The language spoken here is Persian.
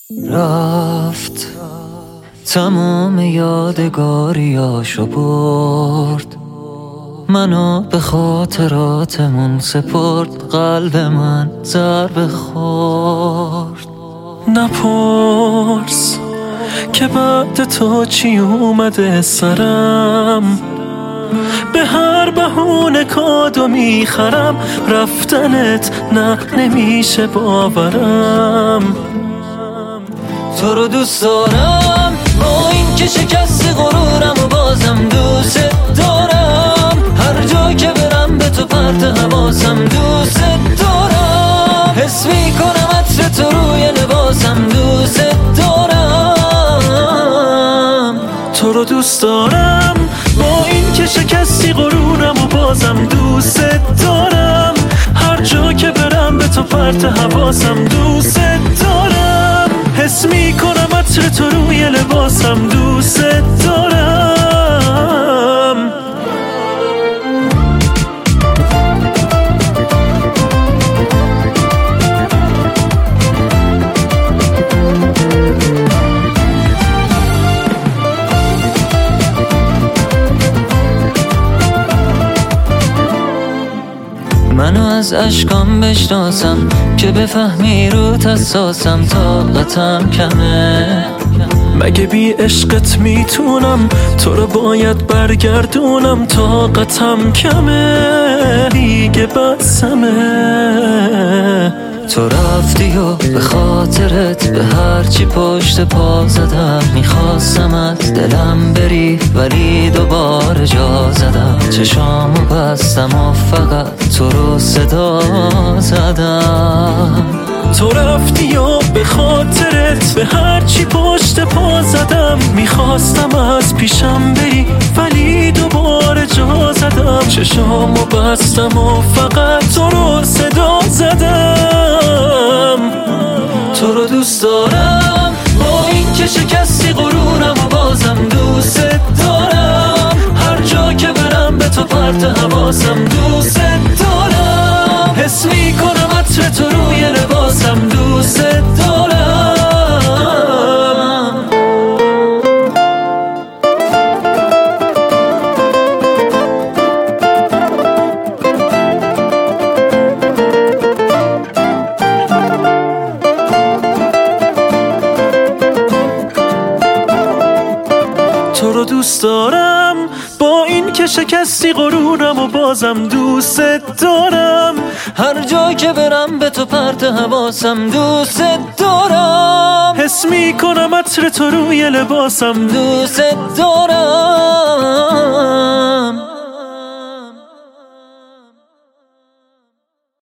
رفت تمام یادگاریاشو برد، منو به خاطراتمون سپرد، قلب من ضربه خورد. نپرس که بعد تو چی اومده سرم، به هر بهونه کادو میخرم، رفتنت نه نمیشه باورم. تو رو دوست دارم با این که شکستی غرورم و بازم دوست دارم، هر جا که برم به تو پرت حواسم دوست دارم، حس میکنم عطر تو روی لباسم دوست دارم. تو رو دوست دارم با این که شکستی غرورم و بازم دوست دارم، هر جا که برم به تو پرت حواسم دوست دارم، حس میکنم عطر تو روی لباسم دوست دارم. منو از اشکام بشناسم که بفهمی رو حساسم، طاقتم کمه. مگه بی عشقت میتونم تو رو باید برگردونم، طاقتم کمه دیگه بسمه. تو رفتی و به خاطرت به هرچی پشت پا زدم، میخواستم از دلم بری ولی دوباره جا زدم، چشامو بستم و فقط تو رو صدا زدم. تو رفتی و به خاطرت به هرچی پشت پا زدم، میخواستم از پیشم بری ولی دوباره جا زدم، چشامو بستم و فقط تو رو صدا زدم. تو رو دوست دارم با این که شکستی غرورم و بازم دوست دارم، هر جا که برم به تو پرت حواسم دوست دارم، حس میکنم عطر تو روی لباسم دوست دارم. تو رو دوست دارم با این که شکستی غرورم و بازم دوست دارم، هر جا که برم به تو پرت حواسم دوست دارم، حس میکنم عطر تو روی لباسم دوست دارم.